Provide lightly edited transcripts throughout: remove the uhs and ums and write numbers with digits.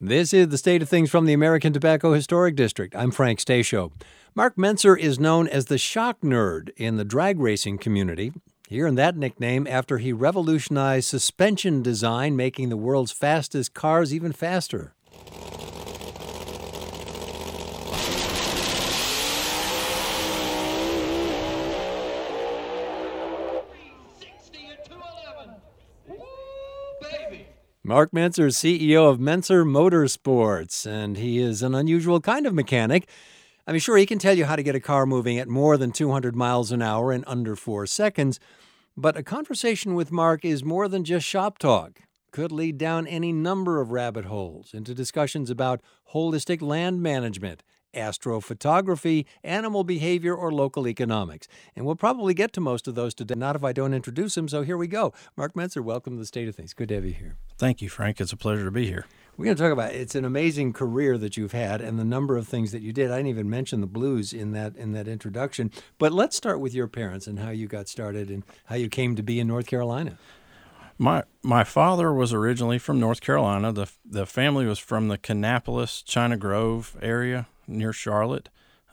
This is the State of Things from the American Tobacco Historic District. I'm Frank Stasio. Mark Mentzer is known as the shock nerd in the drag racing community. He earned that nickname after he revolutionized suspension design, making the world's fastest cars even faster. Mark Mentzer is CEO of Mentzer Motorsports, and he is an unusual kind of mechanic. I mean, sure, he can tell you how to get a car moving at more than 200 miles an hour in under 4 seconds, but a conversation with Mark is more than just shop talk. Could lead down any number of rabbit holes into discussions about holistic land management, astrophotography, animal behavior, or local economics. And we'll probably get to most of those today, not if I don't introduce him, so here we go. Mark Mentzer, welcome to the State of Things. Good to have you here. Thank you, Frank. It's a pleasure to be here. We're going to talk about it's an amazing career that you've had and the number of things that you did. I didn't even mention the blues in that introduction. But let's start with your parents and how you got started and how you came to be in North Carolina. My father was originally from North Carolina. The family was from the Kannapolis, China Grove area near Charlotte.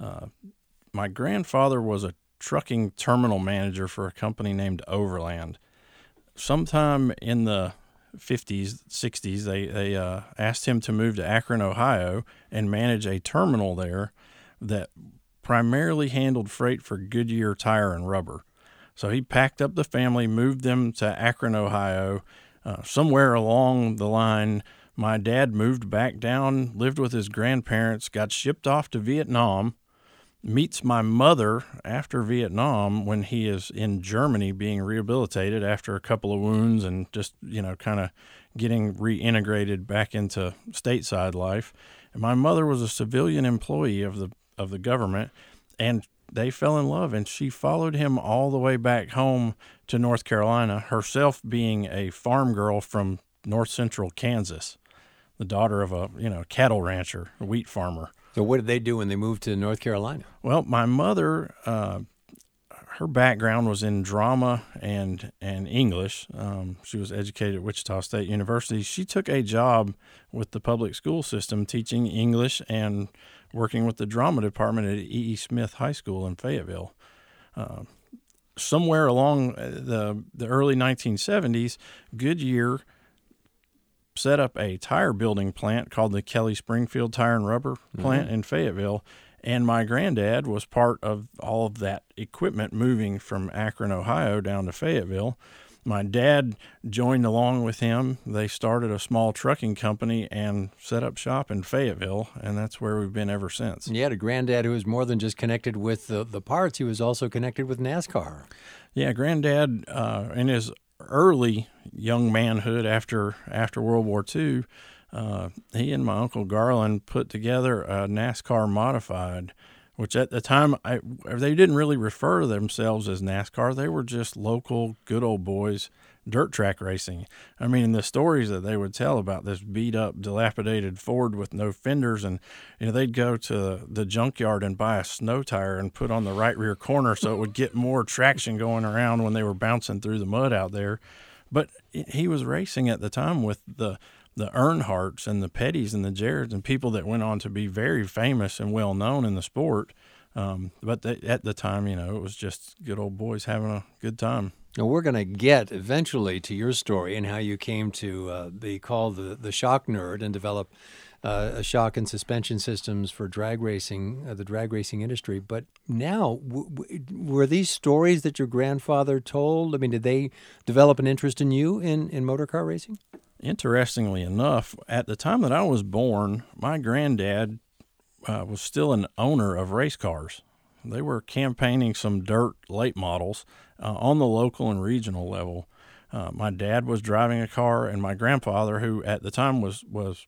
My grandfather was a trucking terminal manager for a company named Overland. Sometime in the 50s, 60s, they asked him to move to Akron, Ohio, and manage a terminal there that primarily handled freight for Goodyear tire and rubber. So he packed up the family, moved them to Akron, Ohio. Somewhere along the line, my dad moved back down, lived with his grandparents, got shipped off to Vietnam, meets my mother after Vietnam when he is in Germany being rehabilitated after a couple of wounds and just, kind of getting reintegrated back into stateside life. And my mother was a civilian employee of the government, and they fell in love, and she followed him all the way back home to North Carolina, herself being a farm girl from north central Kansas, the daughter of a cattle rancher, a wheat farmer. So what did they do when they moved to North Carolina? Well, my mother, her background was in drama and English. She was educated at Wichita State University. She took a job with the public school system teaching English and working with the drama department at E.E. Smith High School in Fayetteville. Somewhere along the early 1970s, Goodyear set up a tire building plant called the Kelly Springfield Tire and Rubber plant in Fayetteville, and my granddad was part of all of that equipment moving from Akron, Ohio down to Fayetteville. My dad joined along with him. They started a small trucking company and set up shop in Fayetteville, and that's where we've been ever since. You had a granddad who was more than just connected with the parts. He was also connected with NASCAR. Yeah, granddad, in his early young manhood after World War II, he and my Uncle Garland put together a NASCAR modified, which at the time, they didn't really refer to themselves as NASCAR. They were just local good old boys dirt track racing. I mean, the stories that they would tell about this beat-up, dilapidated Ford with no fenders, and they'd go to the junkyard and buy a snow tire and put on the right rear corner so it would get more traction going around when they were bouncing through the mud out there. But he was racing at the time with the Earnhardts and the Pettys and the Jareds and people that went on to be very famous and well known in the sport. But at the time, it was just good old boys having a good time. Now, we're going to get eventually to your story and how you came to be called the shock nerd and develop a shock and suspension systems for drag racing, the drag racing industry. But now, were these stories that your grandfather told? I mean, did they develop an interest in you in motor car racing? Interestingly enough, at the time that I was born, my granddad was still an owner of race cars. They were campaigning some dirt late models on the local and regional level. My dad was driving a car, and my grandfather, who at the time was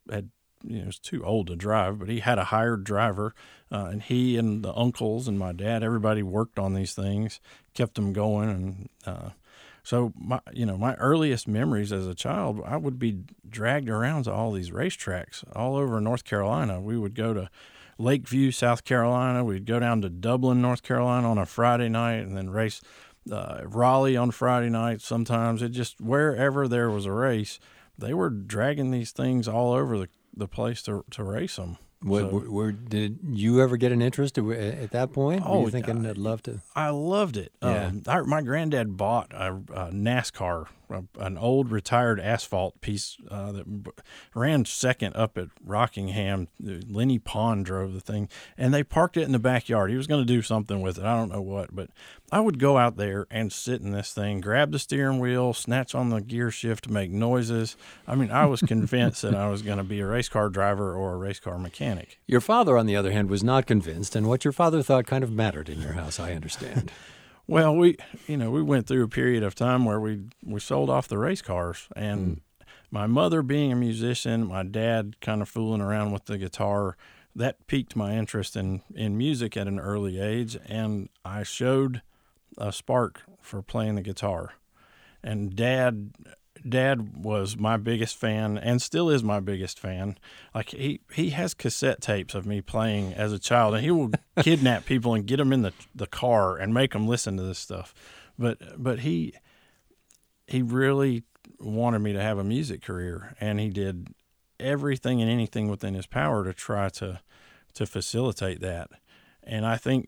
too old to drive, but he had a hired driver, and he and the uncles and my dad, everybody worked on these things, kept them going, and so my earliest memories as a child, I would be dragged around to all these racetracks all over North Carolina. We would go to Lakeview, South Carolina. We'd go down to Dublin, North Carolina on a Friday night, and then race Raleigh on Friday night. Sometimes it just wherever there was a race, they were dragging these things all over the place to race them. Did you ever get an interest at that point? Were you thinking, I'd love to? I loved it. Yeah. My granddad bought a NASCAR, an old retired asphalt piece that ran second up at Rockingham. Lenny Pond drove the thing, and they parked it in the backyard. He was going to do something with it. I don't know what, but I would go out there and sit in this thing, grab the steering wheel, snatch on the gear shift, make noises. I mean, I was convinced that I was going to be a race car driver or a race car mechanic. Your father, on the other hand, was not convinced, and what your father thought kind of mattered in your house, I understand. Well, we went through a period of time where we sold off the race cars, and my mother being a musician, my dad kind of fooling around with the guitar, that piqued my interest in music at an early age, and I showed a spark for playing the guitar. And Dad was my biggest fan and still is my biggest fan. Like he has cassette tapes of me playing as a child, and he will kidnap people and get them in the car and make them listen to this stuff. But he really wanted me to have a music career, and he did everything and anything within his power to try to facilitate that. And I think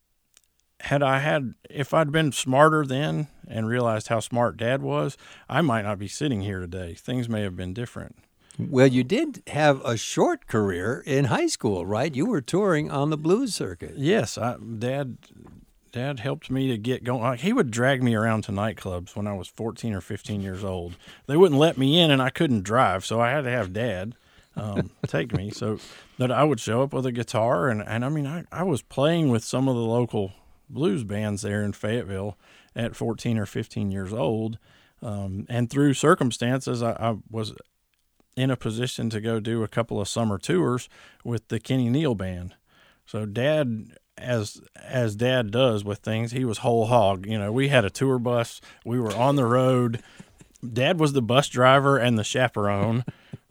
if I'd been smarter then and realized how smart Dad was, I might not be sitting here today. Things may have been different. Well, you did have a short career in high school, right? You were touring on the blues circuit. Yes, Dad helped me to get going. Like, he would drag me around to nightclubs when I was 14 or 15 years old. They wouldn't let me in, and I couldn't drive, so I had to have Dad take me. So that I would show up with a guitar, and I mean, I was playing with some of the local blues bands there in Fayetteville at 14 or 15 years old. And through circumstances, I was in a position to go do a couple of summer tours with the Kenny Neal Band. So Dad, as Dad does with things, he was whole hog. You know, we had a tour bus. We were on the road. Dad was the bus driver and the chaperone.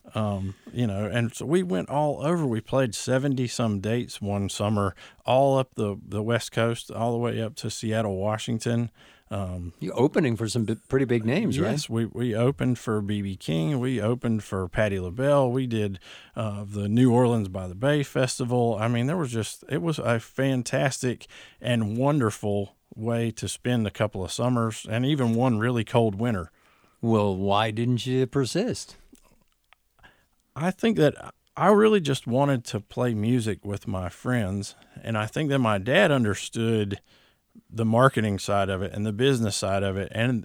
And so we went all over. We played 70-some dates one summer, all up the West Coast, all the way up to Seattle, Washington. You're opening for some pretty big names, right? Yes, we opened for B.B. King. We opened for Patti LaBelle. We did the New Orleans by the Bay Festival. I mean, it was a fantastic and wonderful way to spend a couple of summers and even one really cold winter. Well, why didn't you persist? I think that I really just wanted to play music with my friends, and I think that my dad understood the marketing side of it and the business side of it, and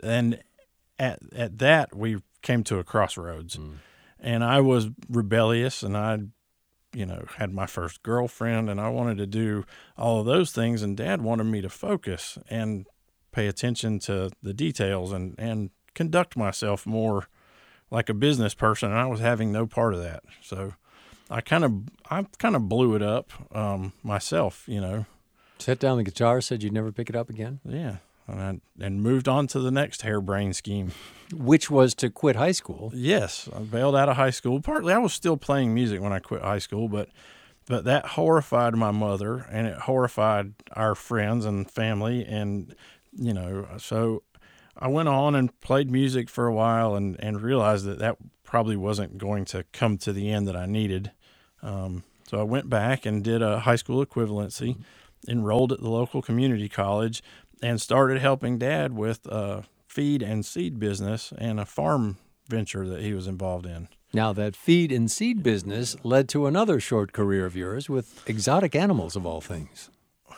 at that we came to a crossroads. And I was rebellious, and I had my first girlfriend, and I wanted to do all of those things, and Dad wanted me to focus and pay attention to the details and conduct myself more like a business person, and I was having no part of that. So I kind of blew it up myself, Set down the guitar, said you'd never pick it up again? Yeah, and moved on to the next harebrained scheme. Which was to quit high school. Yes, I bailed out of high school. Partly I was still playing music when I quit high school, but that horrified my mother, and it horrified our friends and family, and, so I went on and played music for a while and realized that probably wasn't going to come to the end that I needed. So I went back and did a high school equivalency, enrolled at the local community college, and started helping Dad with a feed and seed business and a farm venture that he was involved in. Now, that feed and seed business led to another short career of yours with exotic animals, of all things.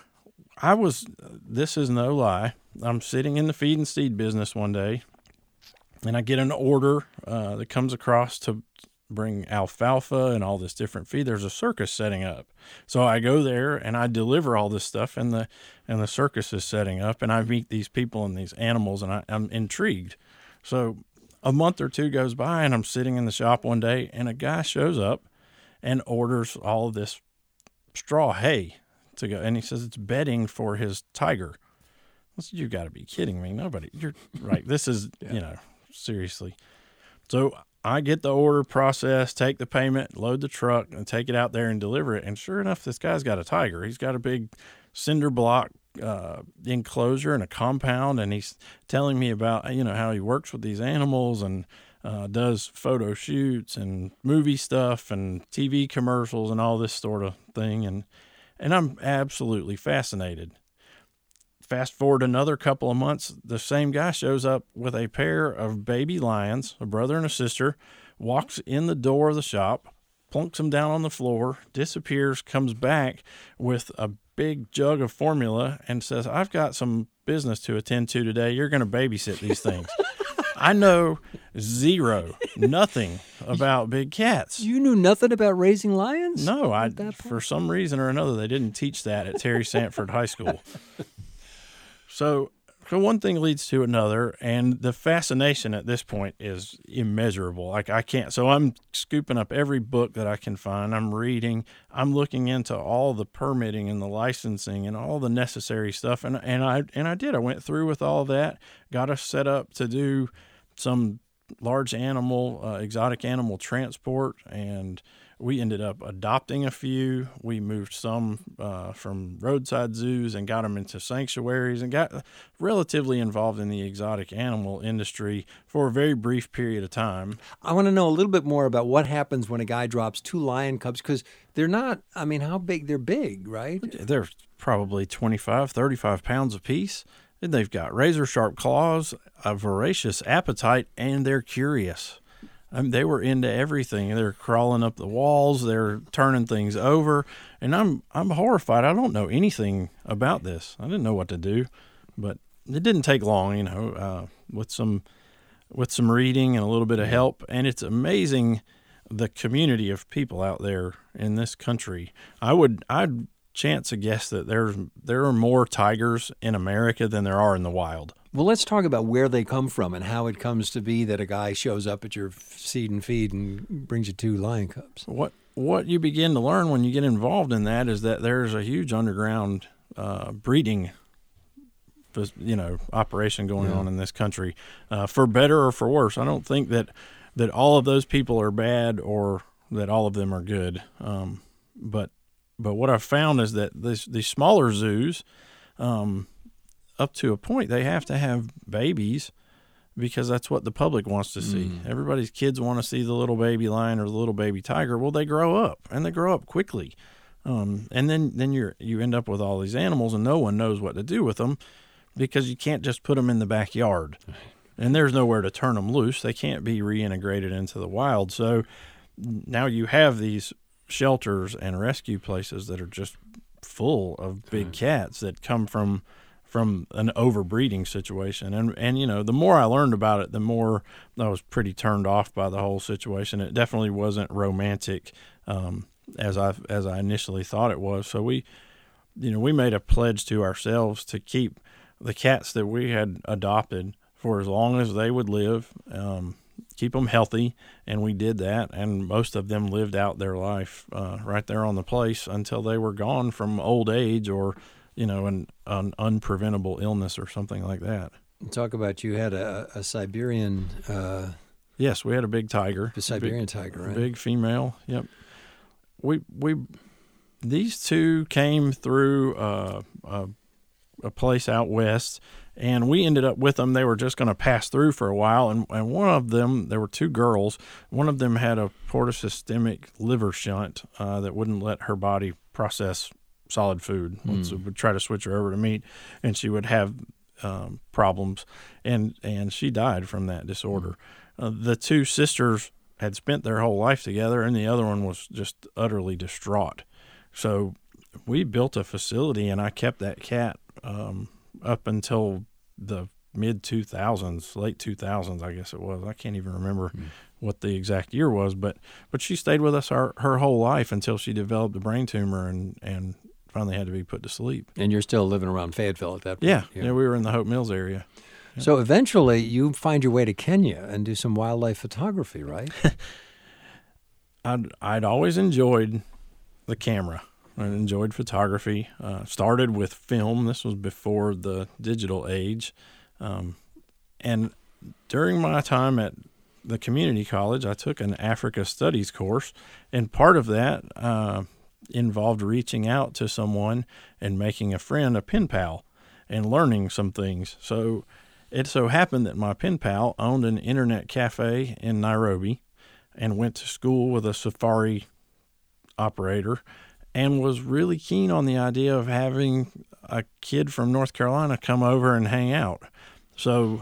This is no lie, I'm sitting in the feed and seed business one day, and I get an order that comes across to bring alfalfa and all this different feed. There's a circus setting up. So I go there and I deliver all this stuff, and the circus is setting up, and I meet these people and these animals, and I'm intrigued. So a month or two goes by, and I'm sitting in the shop one day, and a guy shows up and orders all of this straw hay to go, and he says it's bedding for his tiger. I said, you got to be kidding me. You're right. This is, seriously. So I get the order processed, take the payment, load the truck, and take it out there and deliver it. And sure enough, this guy's got a tiger. He's got a big cinder block enclosure and a compound, and he's telling me about, how he works with these animals. And does photo shoots and movie stuff and TV commercials and all this sort of thing. And I'm absolutely fascinated. Fast forward another couple of months, the same guy shows up with a pair of baby lions, a brother and a sister, walks in the door of the shop, plunks them down on the floor, disappears, comes back with a big jug of formula and says, I've got some business to attend to today. You're going to babysit these things. I know nothing about big cats. You knew nothing about raising lions? No, for some reason or another, they didn't teach that at Terry Sanford High School. So one thing leads to another, and the fascination at this point is immeasurable. Like I can't. So I'm scooping up every book that I can find. I'm reading. I'm looking into all the permitting and the licensing and all the necessary stuff. And I did. I went through with all that. Got us set up to do some large animal, exotic animal transport, and we ended up adopting a few. We moved some from roadside zoos and got them into sanctuaries and got relatively involved in the exotic animal industry for a very brief period of time. I want to know a little bit more about what happens when a guy drops 2 lion cubs, because they're not, I mean, how big? They're big, right? They're probably 25, 35 pounds apiece. And they've got razor-sharp claws, a voracious appetite, and they're curious. They were into everything. They're crawling up the walls. They're turning things over, and I'm horrified. I don't know anything about this. I didn't know what to do, but it didn't take long, with some reading and a little bit of help. And it's amazing the community of people out there in this country. I'd chance a guess that there are more tigers in America than there are in the wild. Well, let's talk about where they come from and how it comes to be that a guy shows up at your seed and feed and brings you 2 lion cubs. What you begin to learn when you get involved in that is that there's a huge underground breeding, operation going on in this country, for better or for worse. I don't think that all of those people are bad or that all of them are good. But what I've found is that these smaller zoos, up to a point, they have to have babies because that's what the public wants to see. Everybody's kids want to see the little baby lion or the little baby tiger. Well, they grow up, and they grow up quickly. And then you end up with all these animals, and no one knows what to do with them because you can't just put them in the backyard. And there's nowhere to turn them loose. They can't be reintegrated into the wild. So now you have these shelters and rescue places that are just full of big cats that come from an overbreeding situation. And the more I learned about it, the more I was pretty turned off by the whole situation. It definitely wasn't romantic as I initially thought it was. So we made a pledge to ourselves to keep the cats that we had adopted for as long as they would live, keep them healthy, and we did that. And most of them lived out their life right there on the place until they were gone from old age or an unpreventable illness or something like that. Talk about you had a Siberian. Yes, we had a big tiger. A Siberian tiger, right? Big female. Yep. These 2 came through a place out west, and we ended up with them. They were just going to pass through for a while, and one of them, there were 2 girls. One of them had a portosystemic liver shunt that wouldn't let her body process solid food. So would try to switch her over to meat, and she would have problems, and she died from that disorder. The 2 sisters had spent their whole life together, and the other one was just utterly distraught. So we built a facility, and I kept that cat up until the mid-2000s, late 2000s, I guess it was. I can't even remember what the exact year was, but she stayed with us her whole life until she developed a brain tumor and finally had to be put to sleep. And you're still living around Fayetteville at that point. Yeah, we were in the Hope Mills area. Yeah. So eventually you find your way to Kenya and do some wildlife photography, right? I'd always enjoyed the camera. I enjoyed photography. Started with film. This was before the digital age. And during my time at the community college, I took an Africa Studies course, and part of that involved reaching out to someone and making a friend, a pen pal, and learning some things. So It so happened that my pen pal owned an internet cafe in Nairobi and went to school with a safari operator and was really keen on the idea of having a kid from North Carolina come over and hang out. So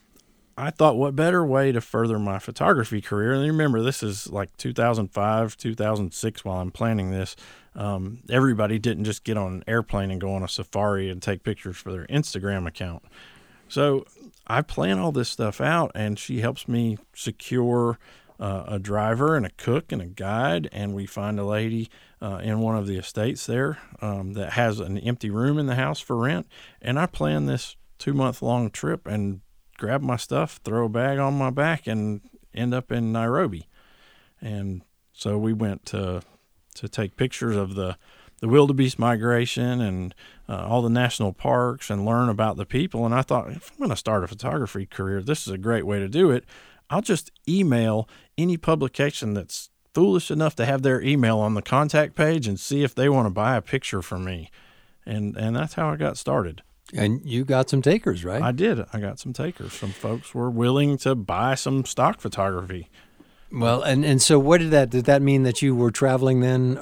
I thought, what better way to further my photography career? And remember, this is like 2005, 2006 while I'm planning this. Everybody didn't just get on an airplane and go on a safari and take pictures for their Instagram account. So I plan all this stuff out, and she helps me secure a driver and a cook and a guide, and we find a lady in one of the estates there that has an empty room in the house for rent. And I plan this 2-month-long trip and grab my stuff, throw a bag on my back, and end up in Nairobi. And so we went to take pictures of the wildebeest migration and all the national parks and learn about the people. And I thought, if I'm going to start a photography career, this is a great way to do it. I'll just email any publication that's foolish enough to have their email on the contact page and see if they want to buy a picture from me. And that's how I got started. And you got some takers, right? I did. I got some takers. Some folks were willing to buy some stock photography. Well, and so what did that mean that you were traveling then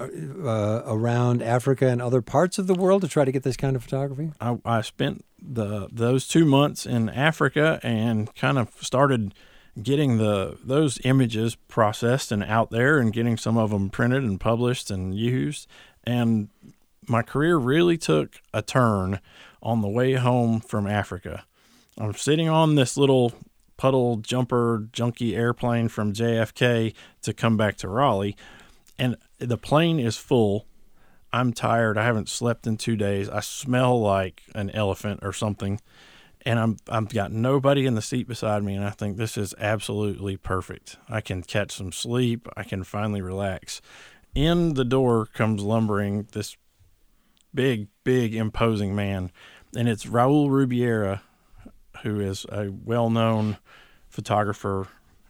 around Africa and other parts of the world to try to get this kind of photography? I spent those 2 months in Africa and kind of started getting those images processed and out there and getting some of them printed and published and used. And my career really took a turn on the way home from Africa. I'm sitting on this little puddle jumper junkie airplane from JFK to come back to Raleigh, and the plane is full. I'm tired. I haven't slept in 2 days. I smell like an elephant or something, and I've got nobody in the seat beside me, and I think this is absolutely perfect. I can catch some sleep. I can finally relax. In the door comes lumbering this big, imposing man, and it's Raul Rubiera, who is a well-known photographer,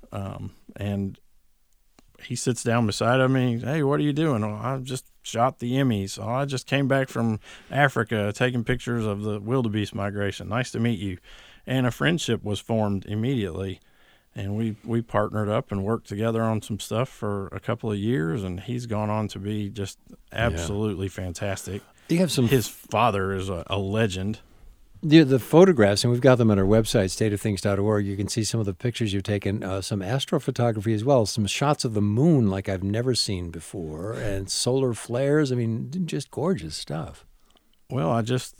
and he sits down beside me. Hey, what are you doing? Oh, I just shot the Emmys. Oh, I just came back from Africa taking pictures of the wildebeest migration. Nice to meet you. And a friendship was formed immediately, and we partnered up and worked together on some stuff for a couple of years, and he's gone on to be just absolutely fantastic. You have some. His father is a legend. The photographs, and we've got them on our website, stateofthings.org. You can see some of the pictures you've taken, some astrophotography as well, some shots of the moon like I've never seen before, and solar flares. I mean, just gorgeous stuff. Well, I guess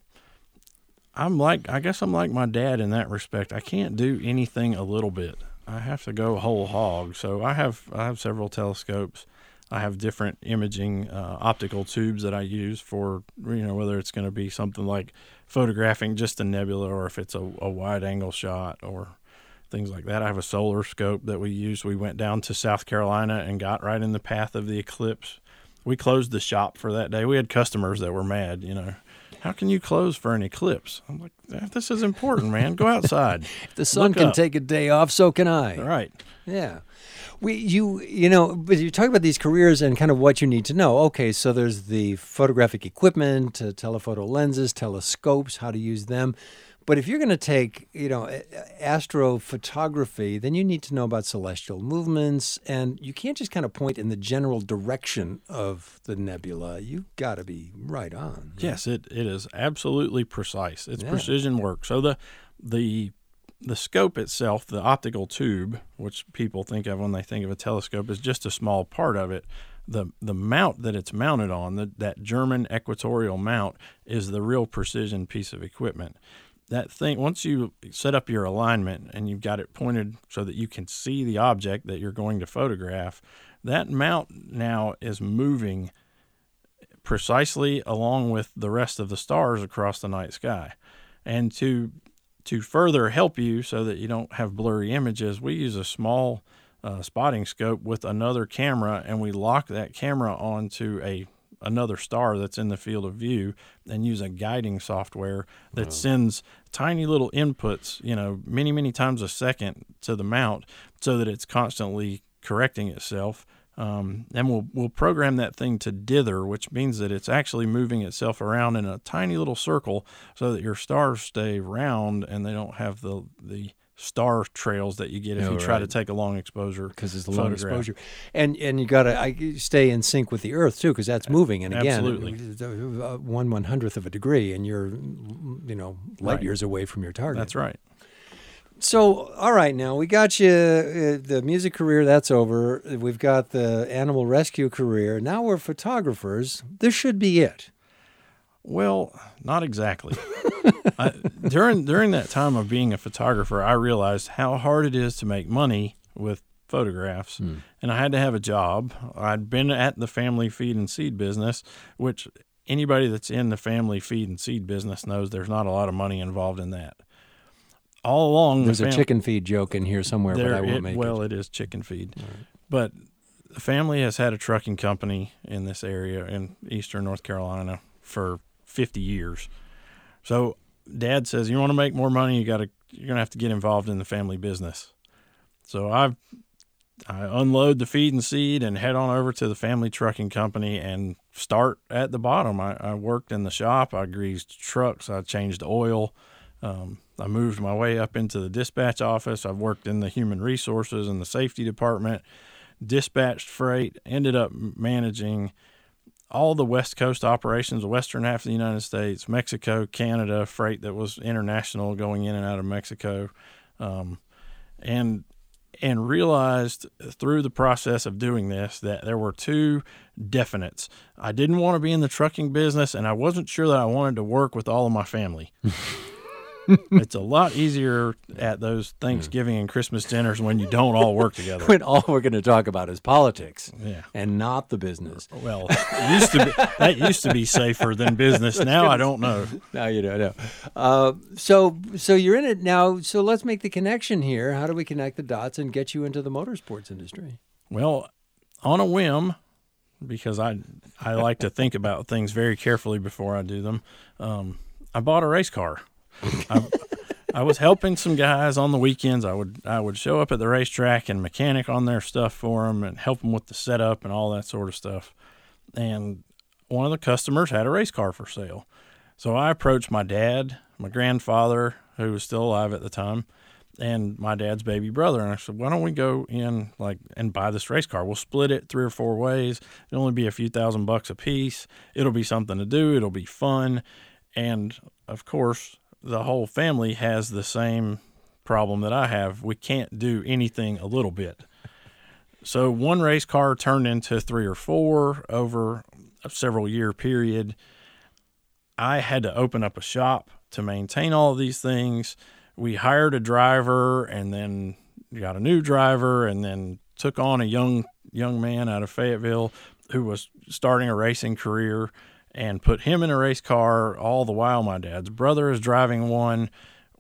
I'm like my dad in that respect. I can't do anything a little bit. I have to go whole hog. So I have several telescopes. I have different imaging optical tubes that I use for, whether it's going to be something like photographing just a nebula or if it's a wide angle shot or things like that. I have a solar scope that we use. We went down to South Carolina and got right in the path of the eclipse. We closed the shop for that day. We had customers that were mad, How can you close for an eclipse? I'm like, this is important, man. Go outside. If the sun can take a day off, so can I. Right. Yeah. But you talk about these careers and kind of what you need to know. Okay, so there's the photographic equipment, telephoto lenses, telescopes, how to use them. But if you're going to take, astrophotography, then you need to know about celestial movements, and you can't just kind of point in the general direction of the nebula. You've got to be right on. Yes, it is absolutely precise. It's precision work. So the scope itself, the optical tube, which people think of when they think of a telescope, is just a small part of it. The mount that it's mounted on, that German equatorial mount, is the real precision piece of equipment. That thing, once you set up your alignment and you've got it pointed so that you can see the object that you're going to photograph, that mount now is moving precisely along with the rest of the stars across the night sky. And to further help you so that you don't have blurry images, we use a small spotting scope with another camera, and we lock that camera onto another star that's in the field of view and use a guiding software that sends tiny little inputs, many, many times a second to the mount so that it's constantly correcting itself and we'll program that thing to dither, which means that it's actually moving itself around in a tiny little circle so that your stars stay round and they don't have the star trails that you get if you try to take a long exposure, because it's a long exposure, and you got to stay in sync with the Earth too, because that's moving, and again, absolutely, 1/100th of a degree, and you're light years away from your target. That's right. So, all right, now we got you the music career, that's over. We've got the animal rescue career. Now we're photographers. This should be it. Well, not exactly. During that time of being a photographer, I realized how hard it is to make money with photographs, and I had to have a job. I'd been at the family feed and seed business, which anybody that's in the family feed and seed business knows there's not a lot of money involved in that. All along, there's a chicken feed joke in here somewhere, but I won't make it. Well, it is chicken feed. Right. But the family has had a trucking company in this area in eastern North Carolina for 50 years. So Dad says, you want to make more money, you're going to have to get involved in the family business. So I unload the feed and seed and head on over to the family trucking company and start at the bottom. I worked in the shop. I greased trucks. I changed oil. I moved my way up into the dispatch office. I've worked in the human resources and the safety department, dispatched freight, ended up managing all the West Coast operations, the western half of the United States, Mexico, Canada, freight that was international going in and out of Mexico, and realized through the process of doing this that there were two definites. I didn't want to be in the trucking business, and I wasn't sure that I wanted to work with all of my family. It's a lot easier at those Thanksgiving and Christmas dinners when you don't all work together. When all we're going to talk about is politics, and not the business. Well, that used to be safer than business. Now I don't know. Now you don't know. So you're in it now. So let's make the connection here. How do we connect the dots and get you into the motorsports industry? Well, on a whim, because I like to think about things very carefully before I do them, I bought a race car. I was helping some guys on the weekends. I would show up at the racetrack and mechanic on their stuff for them and help them with the setup and all that sort of stuff. And one of the customers had a race car for sale. So I approached my dad, my grandfather, who was still alive at the time, and my dad's baby brother. And I said, why don't we go in and buy this race car? We'll split it 3 or 4 ways. It'll only be a few $1,000 a piece. It'll be something to do. It'll be fun. And of course, the whole family has the same problem that I have. We can't do anything a little bit. So one race car turned into 3 or 4 over a several year period. I had to open up a shop to maintain all of these things. We hired a driver and then got a new driver and then took on a young man out of Fayetteville who was starting a racing career, and put him in a race car, all the while my dad's brother is driving one.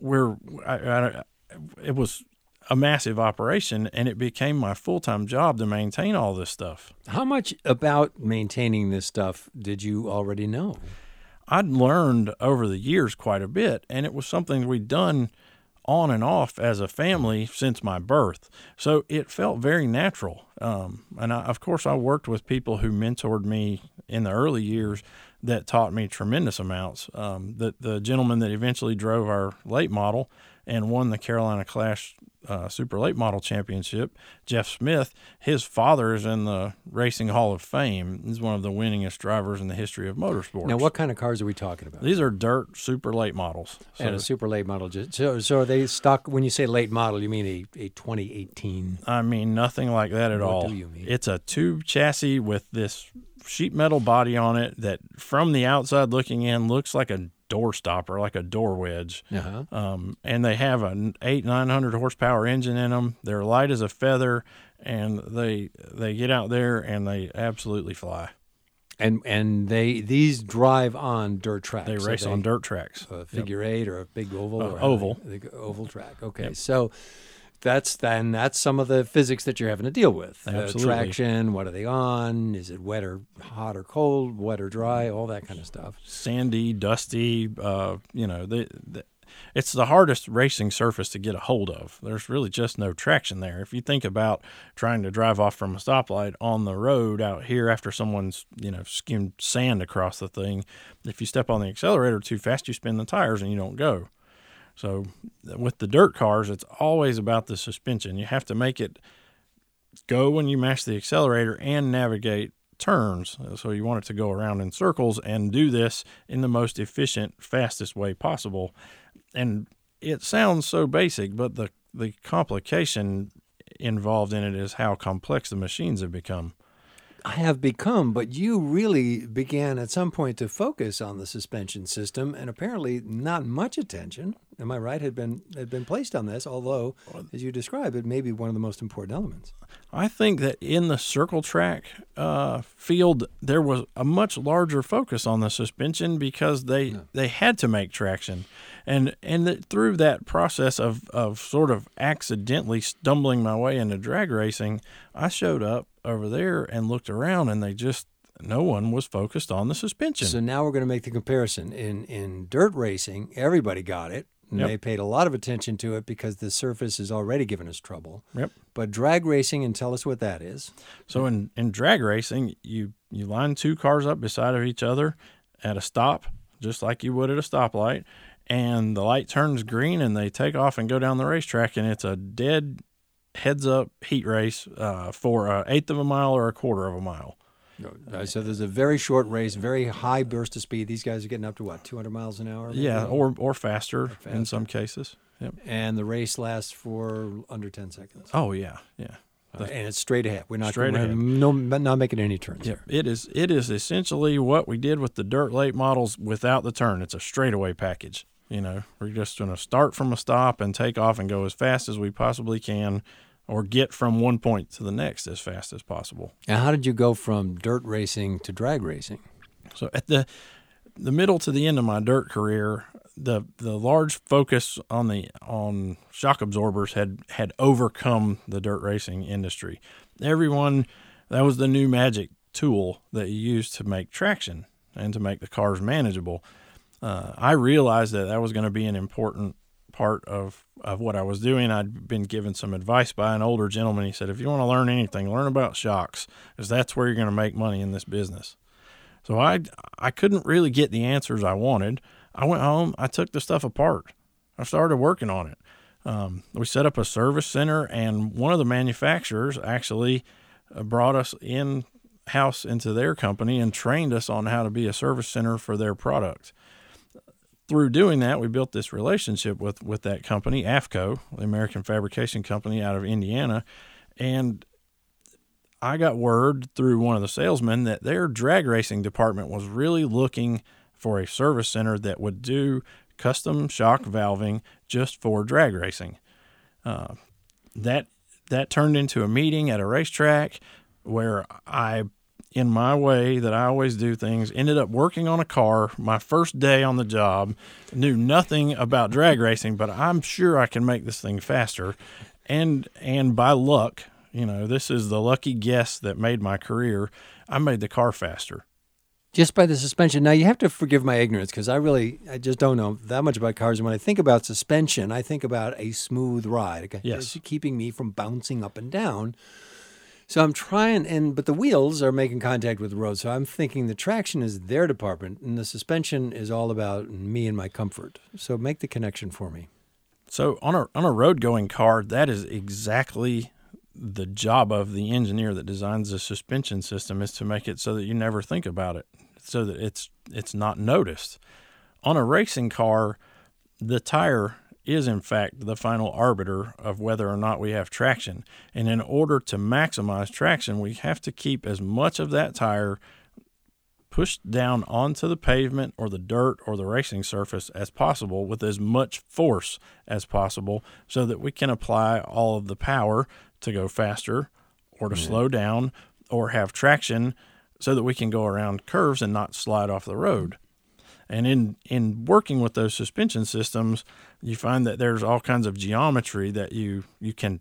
It was a massive operation, and it became my full-time job to maintain all this stuff. How much about maintaining this stuff did you already know? I'd learned over the years quite a bit, and it was something we'd done on and off as a family since my birth. So it felt very natural. Of course, I worked with people who mentored me in the early years that taught me tremendous amounts. The gentleman that eventually drove our late model and won the Carolina Clash Super Late Model Championship, Jeff Smith, his father is in the Racing Hall of Fame. He's one of the winningest drivers in the history of motorsports. Now, what kind of cars are we talking about? These are dirt super late models. And a super late model. So are they stock? When you say late model, you mean a 2018? I mean nothing like that at all. What do you mean? It's a tube chassis with this sheet metal body on it that from the outside looking in looks like a door stopper, like a door wedge. And they have an 800-900 horsepower engine in them. They're light as a feather, and they get out there and they absolutely fly. And these drive on dirt tracks. They race on dirt tracks. A figure eight or a big oval? Oval track. Okay, Yep. So that's some of the physics that you're having to deal with. Absolutely. Traction, what are they on? Is it wet or hot or cold, wet or dry, all that kind of stuff. Sandy, dusty, it's the hardest racing surface to get a hold of. There's really just no traction there. If you think about trying to drive off from a stoplight on the road out here after someone's, skimmed sand across the thing, if you step on the accelerator too fast, you spin the tires and you don't go. So with the dirt cars, it's always about the suspension. You have to make it go when you mash the accelerator and navigate turns. So you want it to go around in circles and do this in the most efficient, fastest way possible. And it sounds so basic, but the complication involved in it is how complex the machines have become. Have become, but you really began at some point to focus on the suspension system, and apparently not much attention, am I right, had been placed on this, although, as you described, it may be one of the most important elements. I think that in the circle track field, there was a much larger focus on the suspension because they had to make traction. And through that process of sort of accidentally stumbling my way into drag racing, I showed up over there and looked around, and no one was focused on the suspension. So now we're going to make the comparison. In dirt racing, everybody got it. And They paid a lot of attention to it because the surface has already given us trouble. Yep. But drag racing, and tell us what that is. So in drag racing, you line two cars up beside of each other at a stop, just like you would at a stoplight, and the light turns green and they take off and go down the racetrack, and it's a dead heads-up heat race for an eighth of a mile or a quarter of a mile. So there's a very short race, very high burst of speed. These guys are getting up to, 200 miles an hour? Maybe? Yeah, or faster in some cases. Yep. And the race lasts for under 10 seconds. Oh, yeah. And it's straight ahead. We're not ahead. Not making any turns here. It is essentially what we did with the dirt late models without the turn. It's a straightaway package. We're just going to start from a stop and take off and go as fast as we possibly can, or get from one point to the next as fast as possible. And how did you go from dirt racing to drag racing? So at the middle to the end of my dirt career, the large focus on shock absorbers had overcome the dirt racing industry. Everyone, that was the new magic tool that you used to make traction and to make the cars manageable. I realized that was going to be an important part of what I was doing. I'd been given some advice by an older gentleman. He said, if you want to learn anything, learn about shocks, because that's where you're going to make money in this business. So I couldn't really get the answers I wanted. I went home, I took the stuff apart. I started working on it. We set up a service center, and one of the manufacturers actually brought us in-house into their company and trained us on how to be a service center for their product. Through doing that, we built this relationship with that company, AFCO, the American Fabrication Company out of Indiana, and I got word through one of the salesmen that their drag racing department was really looking for a service center that would do custom shock valving just for drag racing. That turned into a meeting at a racetrack where I, in my way that I always do things, ended up working on a car my first day on the job, knew nothing about drag racing, but I'm sure I can make this thing faster. And by luck, this is the lucky guess that made my career, I made the car faster. Just by the suspension. Now, you have to forgive my ignorance because I just don't know that much about cars. And when I think about suspension, I think about a smooth ride. Okay? Yes. It's keeping me from bouncing up and down. So I'm trying, but the wheels are making contact with the road. So I'm thinking the traction is their department, and the suspension is all about me and my comfort. So make the connection for me. So on a road-going car, that is exactly the job of the engineer that designs the suspension system, is to make it so that you never think about it, so that it's not noticed. On a racing car, the tire is in fact the final arbiter of whether or not we have traction. And in order to maximize traction, we have to keep as much of that tire pushed down onto the pavement or the dirt or the racing surface as possible with as much force as possible so that we can apply all of the power to go faster or to slow down or have traction so that we can go around curves and not slide off the road. And in working with those suspension systems, you find that there's all kinds of geometry that you can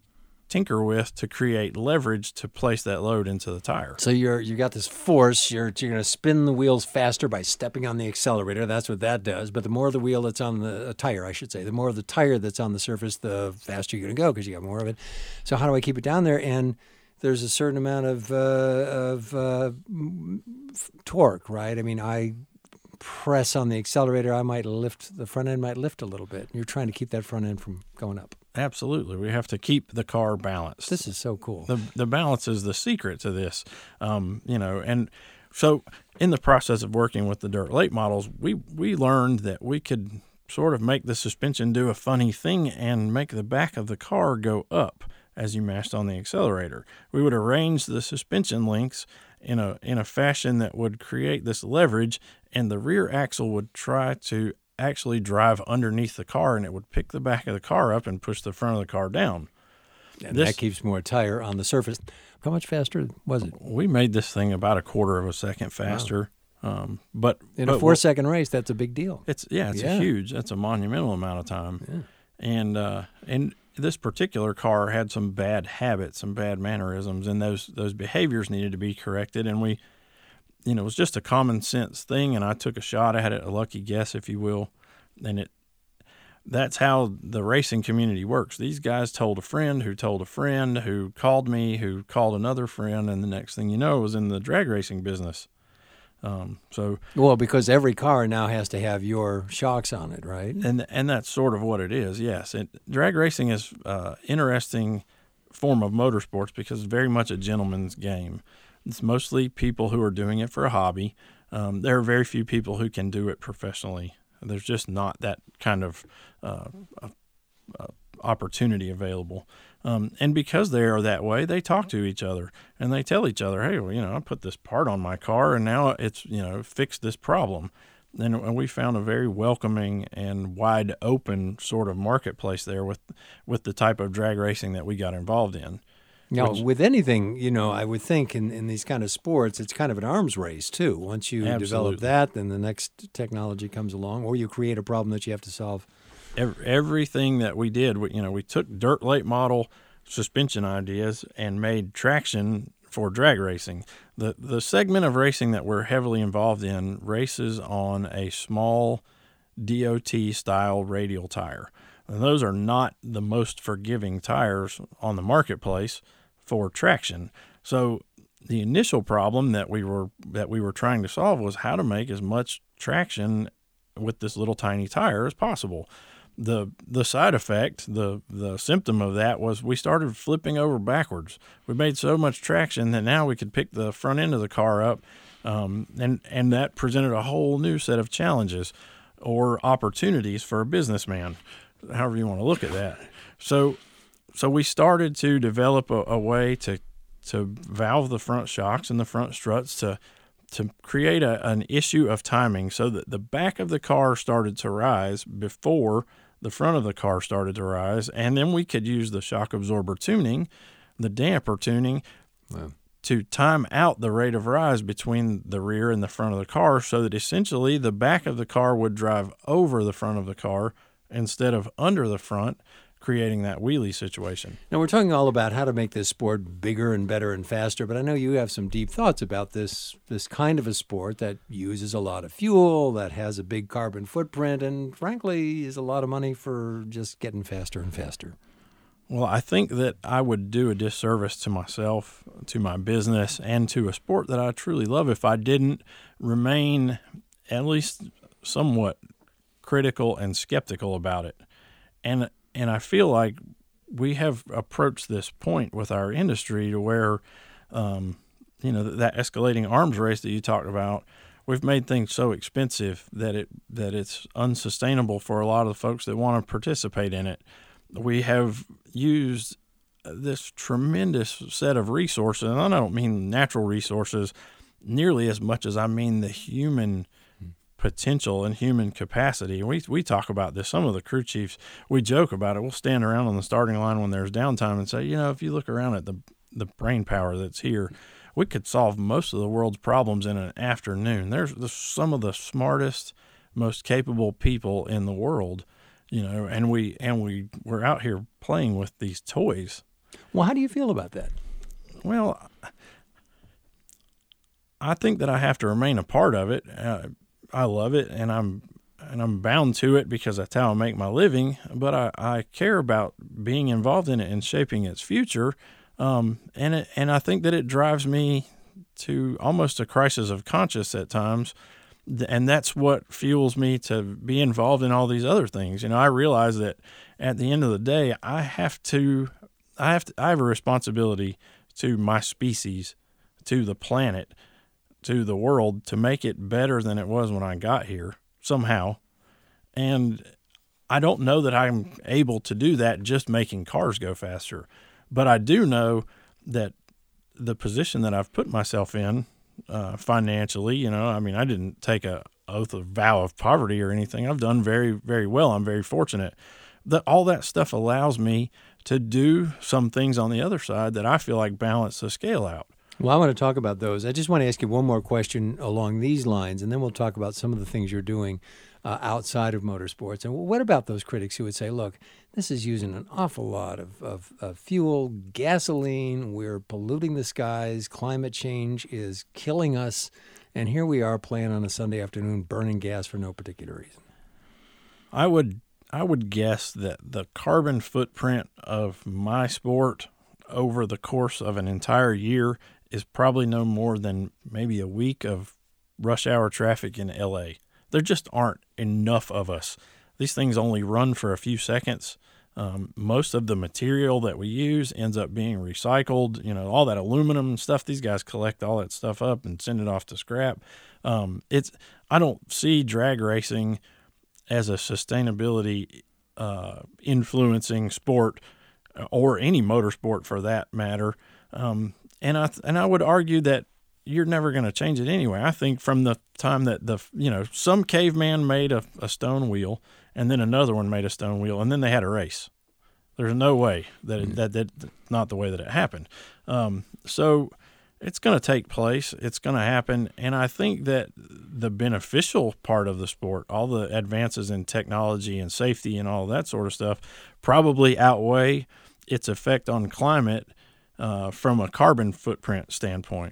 tinker with to create leverage to place that load into the tire. So you got this force. You're going to spin the wheels faster by stepping on the accelerator. That's what that does. But the more of the wheel that's on the tire, I should say, the more of the tire that's on the surface, the faster you're going to go because you got more of it. So how do I keep it down there? And there's a certain amount of torque, right? I mean, I press on the accelerator, the front end might lift a little bit. You're trying to keep that front end from going up. Absolutely. We have to keep the car balanced. This is so cool. The balance is the secret to this, and so in the process of working with the dirt late models, we learned that we could sort of make the suspension do a funny thing and make the back of the car go up as you mashed on the accelerator. We would arrange the suspension links in a fashion that would create this leverage, and the rear axle would try to actually drive underneath the car, and it would pick the back of the car up and push the front of the car down. And that keeps more tire on the surface. How much faster was it? We made this thing about a quarter of a second faster. Wow. But in a 4-second race, that's a big deal. It's a monumental amount of time. Yeah. And this particular car had some bad habits, some bad mannerisms, and those behaviors needed to be corrected. And we, it was just a common sense thing, and I took a shot at it, a lucky guess, if you will. And that's how the racing community works. These guys told a friend who told a friend who called me, who called another friend, and the next thing you know, it was in the drag racing business. Because every car now has to have your shocks on it, right? And that's sort of what it is. Yes, drag racing is interesting form of motorsports because it's very much a gentleman's game. It's mostly people who are doing it for a hobby. There are very few people who can do it professionally. There's just not that kind of opportunity available. And because they are that way, they talk to each other and they tell each other, hey, well, I put this part on my car and now it's, fixed this problem. And we found a very welcoming and wide open sort of marketplace there with the type of drag racing that we got involved in. Now, with anything, I would think in these kind of sports, it's kind of an arms race, too. Once you develop that, then the next technology comes along, or you create a problem that you have to solve. Everything that we did, we took dirt late model suspension ideas and made traction for drag racing. The segment of racing that we're heavily involved in races on a small DOT-style radial tire. And those are not the most forgiving tires on the marketplace for traction. So the initial problem that we were trying to solve was how to make as much traction with this little tiny tire as possible. The side effect, the symptom of that was we started flipping over backwards. We made so much traction that now we could pick the front end of the car up, and that presented a whole new set of challenges or opportunities for a businessman, however you want to look at that. So we started to develop a way to valve the front shocks and the front struts to create an issue of timing so that the back of the car started to rise before the front of the car started to rise, and then we could use the shock absorber tuning, the damper tuning, to time out the rate of rise between the rear and the front of the car so that essentially the back of the car would drive over the front of the car instead of under the front, creating that wheelie situation. Now, we're talking all about how to make this sport bigger and better and faster, but I know you have some deep thoughts about this kind of a sport that uses a lot of fuel, that has a big carbon footprint, and frankly is a lot of money for just getting faster and faster. Well, I think that I would do a disservice to myself, to my business, and to a sport that I truly love if I didn't remain at least somewhat critical and skeptical about it. And I feel like we have approached this point with our industry to where, that escalating arms race that you talked about, we've made things so expensive that it's unsustainable for a lot of the folks that want to participate in it. We have used this tremendous set of resources, and I don't mean natural resources nearly as much as I mean the human potential and human capacity. We talk about this. Some of the crew chiefs, we joke about it. We'll stand around on the starting line when there's downtime and say, if you look around at the brain power that's here, we could solve most of the world's problems in an afternoon. There's some of the smartest, most capable people in the world, and we're out here playing with these toys. Well, how do you feel about that? Well, I think that I have to remain a part of it. I love it, and I'm bound to it because that's how I make my living. But I care about being involved in it and shaping its future. And I think that it drives me to almost a crisis of conscience at times. And that's what fuels me to be involved in all these other things. I realize that at the end of the day, I have a responsibility to my species, to the planet, to the world, to make it better than it was when I got here somehow. And I don't know that I'm able to do that just making cars go faster. But I do know that the position that I've put myself in financially, I didn't take a vow of poverty or anything. I've done very, very well. I'm very fortunate. All that stuff allows me to do some things on the other side that I feel like balance the scale out. Well, I want to talk about those. I just want to ask you one more question along these lines, and then we'll talk about some of the things you're doing outside of motorsports. And what about those critics who would say, look, this is using an awful lot of fuel, gasoline, we're polluting the skies, climate change is killing us, and here we are playing on a Sunday afternoon burning gas for no particular reason? I would guess that the carbon footprint of my sport over the course of an entire year is probably no more than maybe a week of rush hour traffic in LA. There just aren't enough of us. These things only run for a few seconds. Most of the material that we use ends up being recycled. All that aluminum and stuff, these guys collect all that stuff up and send it off to scrap. I don't see drag racing as a sustainability influencing sport, or any motorsport for that matter. And I would argue that you're never going to change it anyway. I think from the time that some caveman made a stone wheel, and then another one made a stone wheel, and then they had a race. There's no way that not the way that it happened. So it's going to take place. It's going to happen. And I think that the beneficial part of the sport, all the advances in technology and safety and all that sort of stuff, probably outweigh its effect on climate from a carbon footprint standpoint.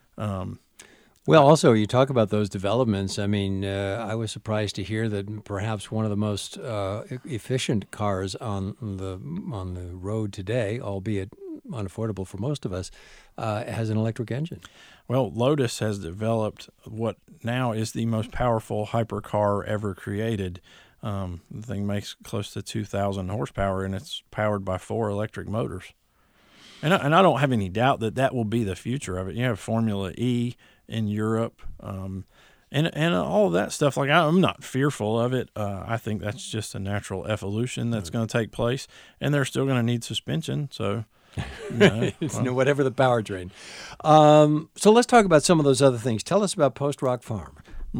Well, also, you talk about those developments. I was surprised to hear that perhaps one of the most efficient cars on the road today, albeit unaffordable for most of us, has an electric engine. Well, Lotus has developed what now is the most powerful hypercar ever created. The thing makes close to 2,000 horsepower, and it's powered by 4 electric motors. And I don't have any doubt that will be the future of it. You have Formula E in Europe, and all of that stuff. Like, I'm not fearful of it. I think that's just a natural evolution that's going to take place, and they're still going to need suspension. So, whatever the powertrain. So let's talk about some of those other things. Tell us about Post Rock Farm.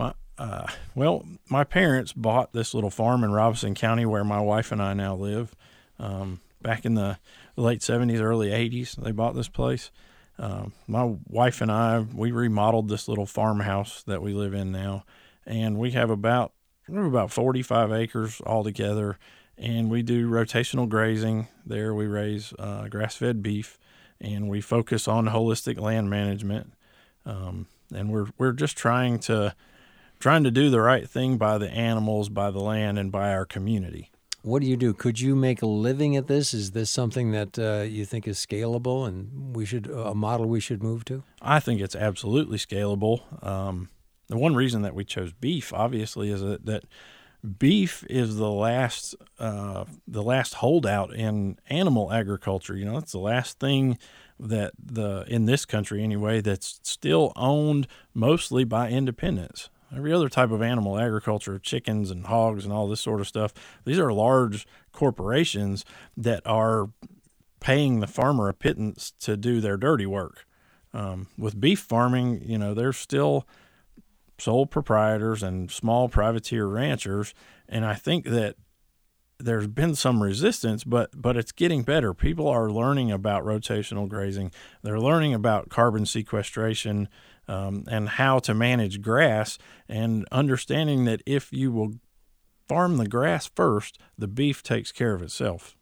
My parents bought this little farm in Robeson County where my wife and I now live. Back in the late 70s, early 80s, they bought this place. My wife and I, we remodeled this little farmhouse that we live in now, and we have about 45 acres altogether, and we do rotational grazing there. We raise grass-fed beef, and we focus on holistic land management, and we're just trying to do the right thing by the animals, by the land, and by our community. What do you do? Could you make a living at this? Is this something that you think is scalable and a model we should move to? I think it's absolutely scalable. The one reason that we chose beef, obviously, is that beef is the last holdout in animal agriculture. It's the last thing that in this country anyway that's still owned mostly by independents. Every other type of animal agriculture, chickens and hogs and all this sort of stuff, these are large corporations that are paying the farmer a pittance to do their dirty work. With beef farming, there's still sole proprietors and small privateer ranchers, and I think that there's been some resistance, but it's getting better. People are learning about rotational grazing. They're learning about carbon sequestration and how to manage grass, and understanding that if you will farm the grass first, the beef takes care of itself.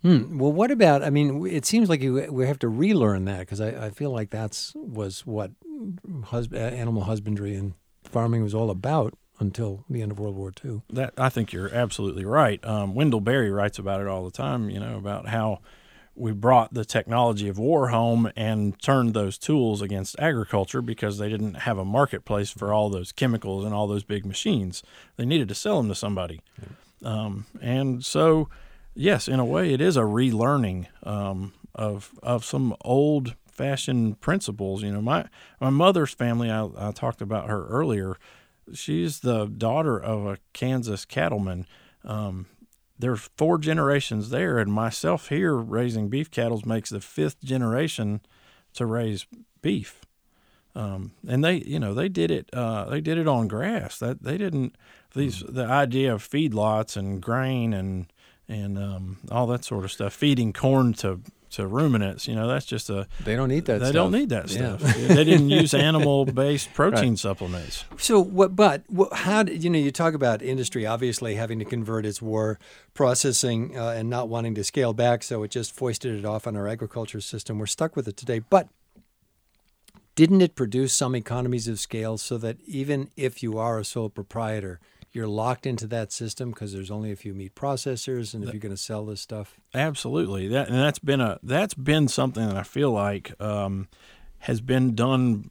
Well, what about, I mean, it seems like we have to relearn that, because I feel like was what animal husbandry and farming was all about until the end of World War II. That I think you're absolutely right. Wendell Berry writes about it all the time, about how we brought the technology of war home and turned those tools against agriculture because they didn't have a marketplace for all those chemicals and all those big machines. They needed to sell them to somebody. And so, yes, in a way, it is a relearning of some old-fashioned principles. My mother's family, I talked about her earlier. She's the daughter of a Kansas cattleman. There's 4 generations there, and myself here raising beef cattle makes the 5th generation to raise beef. And they did it. They did it on grass. That they didn't. The idea of feedlots and grain and all that sort of stuff, feeding corn to ruminants, that's just they don't eat that they stuff. don't need that stuff. They didn't use animal-based protein supplements. So how did you talk about industry obviously having to convert its war processing and not wanting to scale back, so it just foisted it off on our agriculture system. We're stuck with it today, but didn't it produce some economies of scale so that even if you are a sole proprietor, you're locked into that system because there's only a few meat processors, and if you're going to sell this stuff? Absolutely. That's been something that I feel like has been done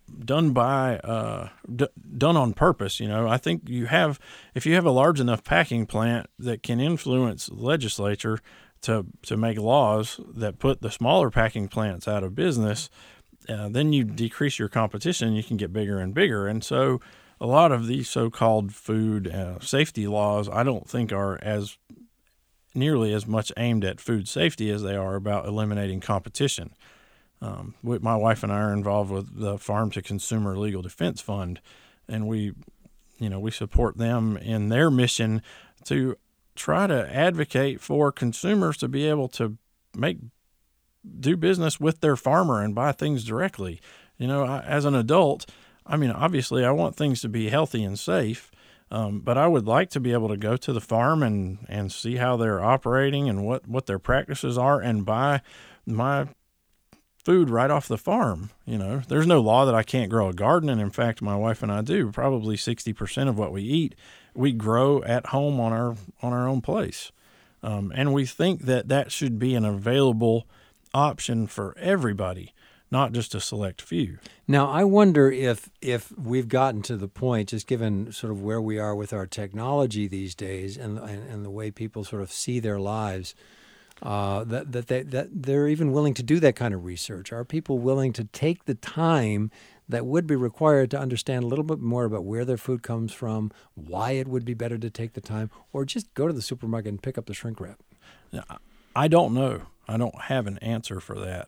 on purpose. I think if you have a large enough packing plant that can influence the legislature to make laws that put the smaller packing plants out of business, then you decrease your competition. You can get bigger and bigger, and so a lot of these so-called food safety laws, I don't think are as nearly as much aimed at food safety as they are about eliminating competition. My wife and I are involved with the Farm to Consumer Legal Defense Fund, and we support them in their mission to try to advocate for consumers to be able to do business with their farmer and buy things directly. As an adult, obviously I want things to be healthy and safe, but I would like to be able to go to the farm and see how they're operating and what their practices are and buy my food right off the farm. There's no law that I can't grow a garden, and in fact, my wife and I do. Probably 60% of what we eat, we grow at home on our own place, and we think that should be an available option for everybody, not just a select few. Now, I wonder if we've gotten to the point, just given sort of where we are with our technology these days and the way people sort of see their lives, that they're even willing to do that kind of research. Are people willing to take the time that would be required to understand a little bit more about where their food comes from, why it would be better to take the time, or just go to the supermarket and pick up the shrink wrap? I don't know. I don't have an answer for that.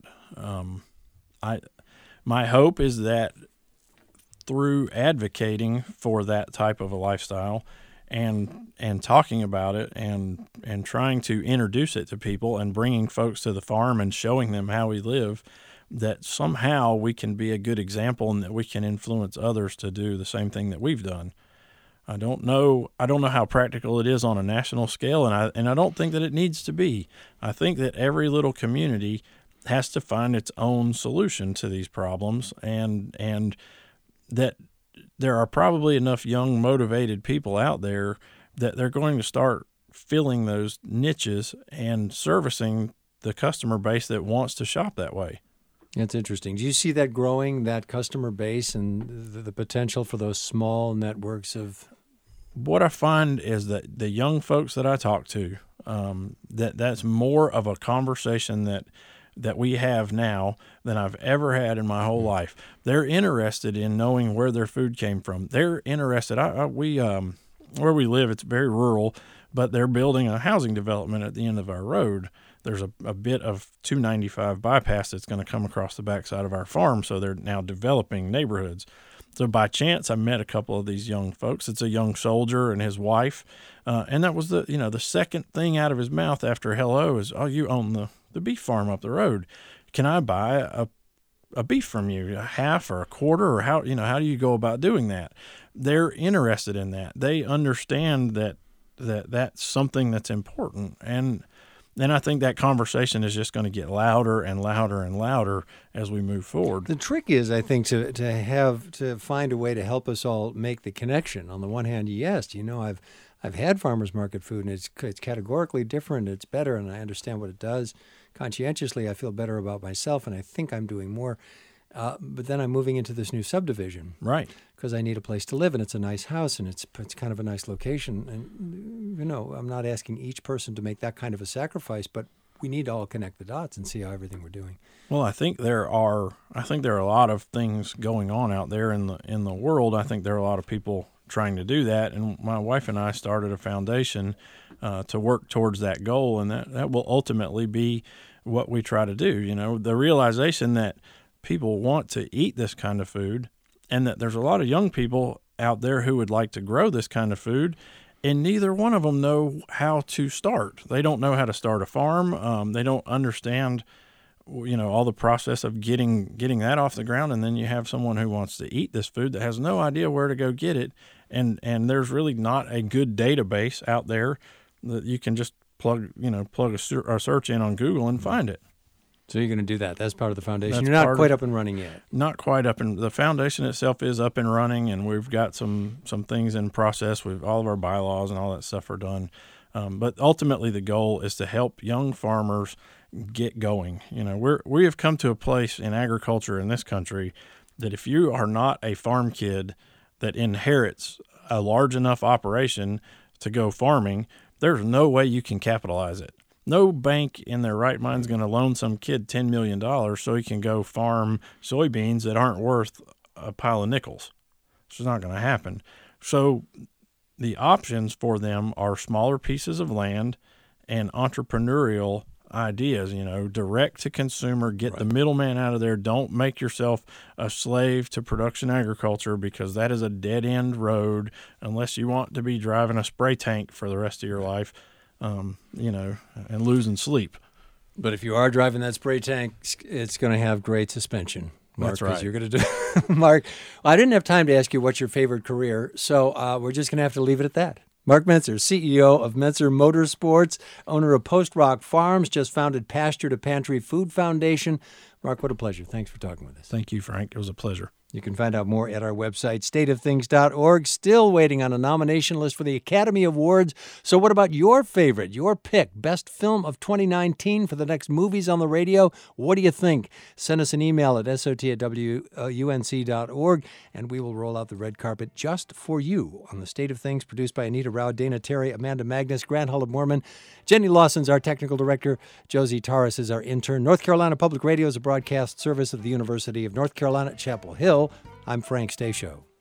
My hope is that through advocating for that type of a lifestyle and talking about it and trying to introduce it to people and bringing folks to the farm and showing them how we live, that somehow we can be a good example and that we can influence others to do the same thing that we've done. I don't know how practical it is on a national scale, and I don't think that it needs to be. I think that every little community has to find its own solution to these problems, and that there are probably enough young, motivated people out there that they're going to start filling those niches and servicing the customer base that wants to shop that way. That's interesting. Do you see that growing, that customer base, and the potential for those small networks of? What I find is that the young folks that I talk to, that's more of a conversation that we have now than I've ever had in my whole life. They're interested in knowing where their food came from. They're interested. Where we live, it's very rural, but they're building a housing development at the end of our road. There's a bit of 295 bypass that's going to come across the backside of our farm, so they're now developing neighborhoods. So by chance, I met a couple of these young folks. It's a young soldier and his wife, and that was the second thing out of his mouth after hello is, "Oh, you own the beef farm up the road. Can I buy a beef from you, a half or a quarter, or how do you go about doing that?" They're interested in that. They understand that that's something that's important, and And I think that conversation is just going to get louder and louder and louder as we move forward. The trick is, I think, to find a way to help us all make the connection. On the one hand, yes, I've had farmers market food, and it's categorically different. It's better, and I understand what it does. Conscientiously, I feel better about myself, and I think I'm doing more. But then I'm moving into this new subdivision, right? Because I need a place to live, and it's a nice house, and it's kind of a nice location. And I'm not asking each person to make that kind of a sacrifice, but we need to all connect the dots and see how everything we're doing. Well, I think there are a lot of things going on out there in the world. I think there are a lot of people trying to do that, and my wife and I started a foundation to work towards that goal, and that will ultimately be what we try to do. The realization that people want to eat this kind of food, and that there's a lot of young people out there who would like to grow this kind of food, and neither one of them know how to start. They don't know how to start a farm. They don't understand, all the process of getting that off the ground. And then you have someone who wants to eat this food that has no idea where to go get it. And there's really not a good database out there that you can just plug a search in on Google and find it. So you're going to do that. That's part of the foundation. That's You're not quite up and running yet. Not quite up and the foundation itself is up and running, and we've got some things in process. All of our bylaws and all that stuff are done. But ultimately, the goal is to help young farmers get going. We have come to a place in agriculture in this country that if you are not a farm kid that inherits a large enough operation to go farming, there's no way you can capitalize it. No bank in their right mind is going to loan some kid $10 million so he can go farm soybeans that aren't worth a pile of nickels. It's just not going to happen. So the options for them are smaller pieces of land and entrepreneurial ideas, direct to consumer, get the middleman out of there. Don't make yourself a slave to production agriculture, because that is a dead end road unless you want to be driving a spray tank for the rest of your life. And losing sleep. But if you are driving that spray tank, it's going to have great suspension, Mark. That's right. You're going to do, Mark. I didn't have time to ask you what's your favorite career, so we're just going to have to leave it at that. Mark Mentzer, CEO of Mentzer Motorsports, owner of Post Rock Farms, just founded Pasture to Pantry Food Foundation. Mark, what a pleasure. Thanks for talking with us. Thank you, Frank. It was a pleasure. You can find out more at our website, stateofthings.org. Still waiting on a nomination list for the Academy Awards. So what about your favorite, your pick, best film of 2019 for the next movies on the radio? What do you think? Send us an email at sot@unc.org, and we will roll out the red carpet just for you on The State of Things, produced by Anita Rao, Dana Terry, Amanda Magnus, Grant Hull of Mormon. Jenny Lawson's our technical director. Josie Torres is our intern. North Carolina Public Radio is a broadcast service of the University of North Carolina at Chapel Hill. I'm Frank Stashow.